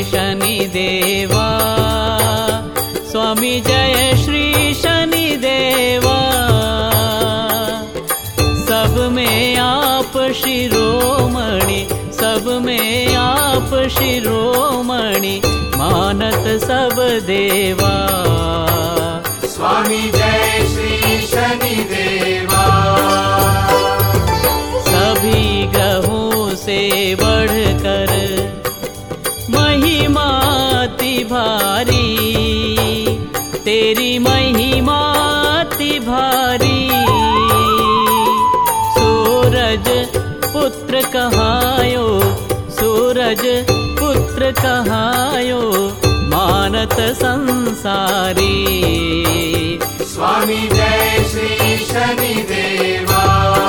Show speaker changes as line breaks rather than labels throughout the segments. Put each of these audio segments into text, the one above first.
शनि देवा, स्वामी जय श्री शनि देवा। सब में आप शिरोमणि, सब में आप शिरोमणि, मानत सब देवा।
स्वामी जय श्री शनि देवा।
सभी ग्रहों से बढ़कर महिमा अति भारी, तेरी महिमा अति भारी। सूरज पुत्र कहायो, सूरज पुत्र कहायो, मानत संसारी।
स्वामी जय श्री शनि देवा।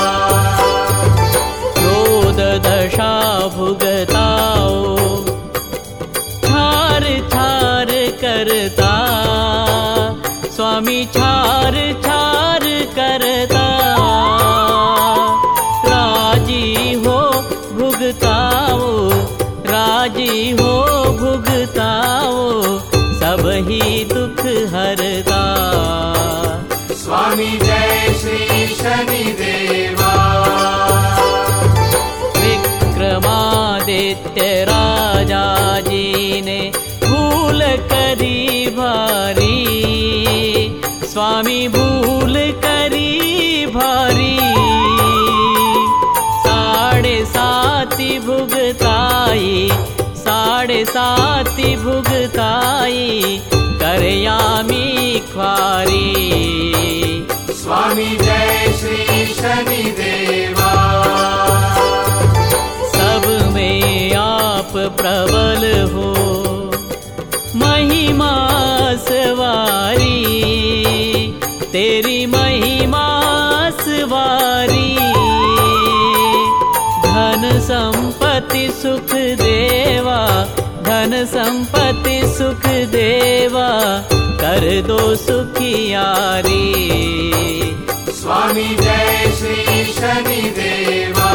क्रोध दशा भुगताओ, छार छार करता, स्वामी छार छार करता। राजी हो भुगताओ, राजी हो भुगताओ, सब ही दुख हरता।
स्वामी जय श्री शनि देवा।
विक्रमादित्य राजा जी ने भूल करी भारी, स्वामी भूल करी भारी। 7.5 भुगताई, 7.5 भुगताई, करयामी ख्वारी।
स्वामी जय श्री शनि देवा।
सब में आप प्रबल हो, महिमा सवारी, तेरी महिमा सवारी। धन संपत्ति सुख देवा, धन संपत्ति सुख देवा, कर दो सुखियारी।
स्वामी जय श्री शनि देवा।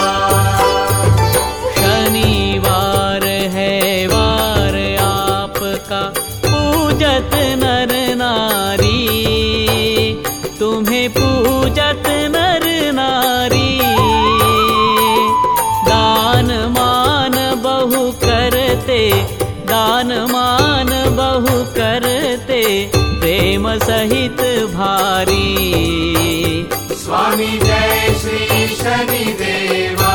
शनिवार है वार आपका, पूजत नर नारी, तुम्हें पूजत नर नारी। दान मान बहु करते, दान मान बहु करते, प्रेम सहित भारी।
स्वामी जय श्री शनि देवा।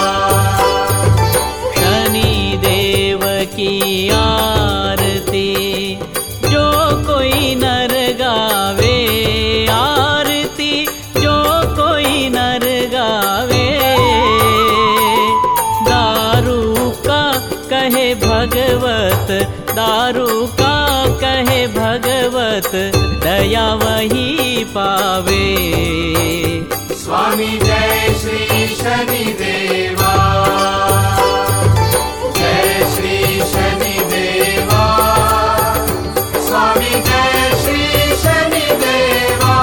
शनि देव की आरती जो कोई नर गावे, आरती जो कोई नर गावे। दारू का कहे भगवत, दारू का कहे भगवत, दया वही पावे।
स्वामी जय श्री शनि देवा। जय श्री शनि देवा। स्वामी जय श्री शनि देवा।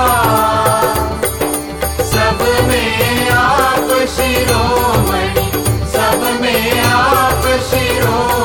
सब में आप शिरोमणि, सब में आप शिरोमणि।